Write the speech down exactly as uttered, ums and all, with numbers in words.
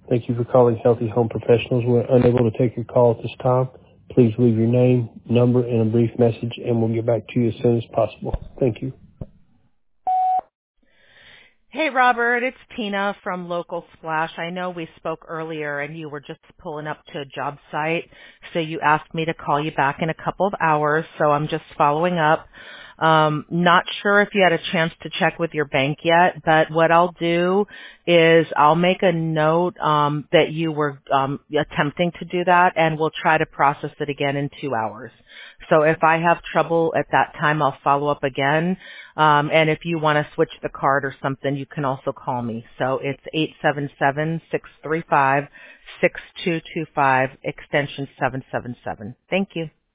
Thank you for calling Healthy Home Professionals. We're unable to take your call at this time. Please leave your name, number, and a brief message, and we'll get back to you as soon as possible. Thank you. Hey, Robert, it's Tina from Local Splash. I know we spoke earlier and you were just pulling up to a job site, so you asked me to call you back in a couple of hours, so I'm just following up. Um, not sure if you had a chance to check with your bank yet, but what I'll do is I'll make a note um, that you were um, attempting to do that, and we'll try to process it again in two hours. So if I have trouble at that time, I'll follow up again. Um, and if you want to switch the card or something, you can also call me. So it's eight seven seven, six three five, six two two five, extension seven seven seven. Thank you.